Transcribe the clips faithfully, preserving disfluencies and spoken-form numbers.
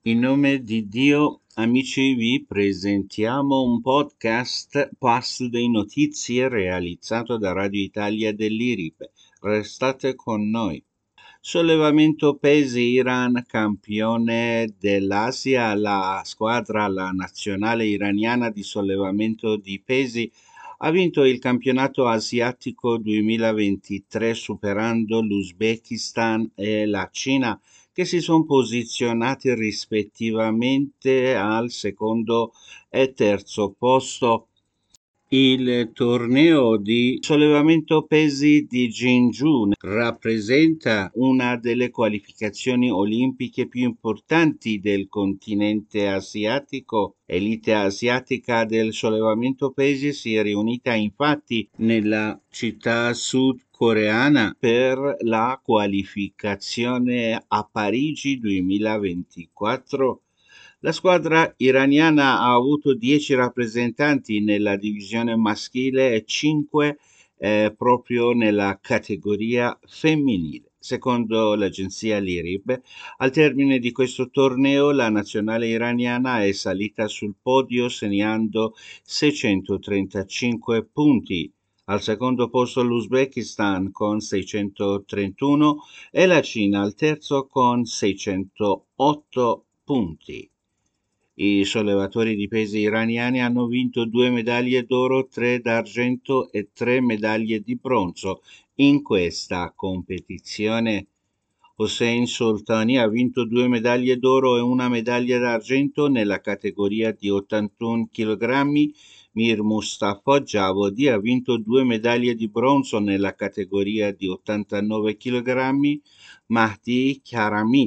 In nome di Dio, amici, vi presentiamo un podcast passo dei notizie realizzato da Radio Italia dell'I R I P. Restate con noi. Sollevamento pesi Iran, campione dell'Asia, la squadra, la nazionale iraniana di sollevamento di pesi, ha vinto il campionato asiatico duemilaventitré superando l'Uzbekistan e la Cina, che si sono posizionati rispettivamente al secondo e terzo posto. Il torneo di sollevamento pesi di Jinju rappresenta una delle qualificazioni olimpiche più importanti del continente asiatico. L'elite asiatica del sollevamento pesi si è riunita infatti nella città sudcoreana per la qualificazione a Parigi duemilaventiquattro. La squadra iraniana ha avuto dieci rappresentanti nella divisione maschile e cinque eh, proprio nella categoria femminile. Secondo l'agenzia L I R I B, al termine di questo torneo la nazionale iraniana è salita sul podio segnando seicentotrentacinque punti. Al secondo posto l'Uzbekistan con seicentotrentuno e la Cina al terzo con seicentotto punti. I sollevatori di pesi iraniani hanno vinto due medaglie d'oro, tre d'argento e tre medaglie di bronzo in questa competizione. Hossein Soltani ha vinto due medaglie d'oro e una medaglia d'argento nella categoria di ottantuno chilogrammi. Mir Mustafa Javodi ha vinto due medaglie di bronzo nella categoria di ottantanove chilogrammi. Mahdi Karami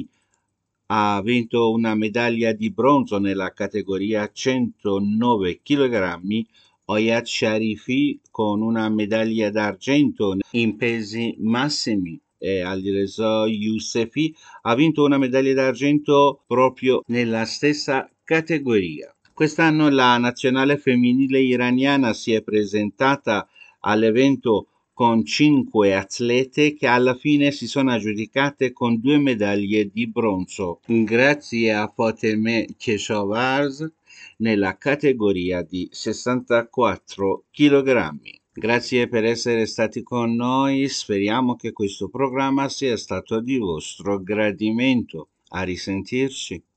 ha vinto una medaglia di bronzo nella categoria centonove chilogrammi. Oyad Sharifi con una medaglia d'argento in pesi massimi e Alireza Yousefi ha vinto una medaglia d'argento proprio nella stessa categoria. Quest'anno la nazionale femminile iraniana si è presentata all'evento con cinque atlete che alla fine si sono aggiudicate con due medaglie di bronzo, grazie a Fateme Keshavarz nella categoria di sessantaquattro chilogrammi. Grazie per essere stati con noi, speriamo che questo programma sia stato di vostro gradimento. A risentirci.